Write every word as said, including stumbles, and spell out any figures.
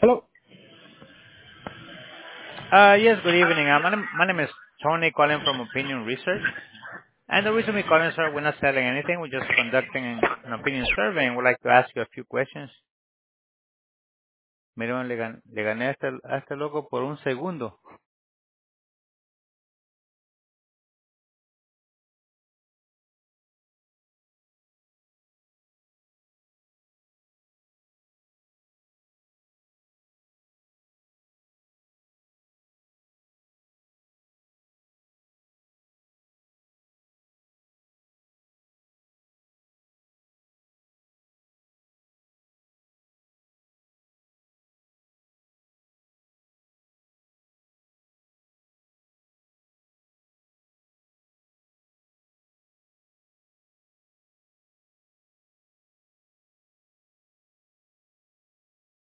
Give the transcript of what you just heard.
Hello. Uh, yes, good evening. Uh, my, name, my name is Tony calling from Opinion Research. And the reason we're calling, sir, we're not selling anything. We're just conducting an, an opinion survey and we'd like to ask you a few questions. Miren, le, gan- le gané a este, a este loco por un segundo.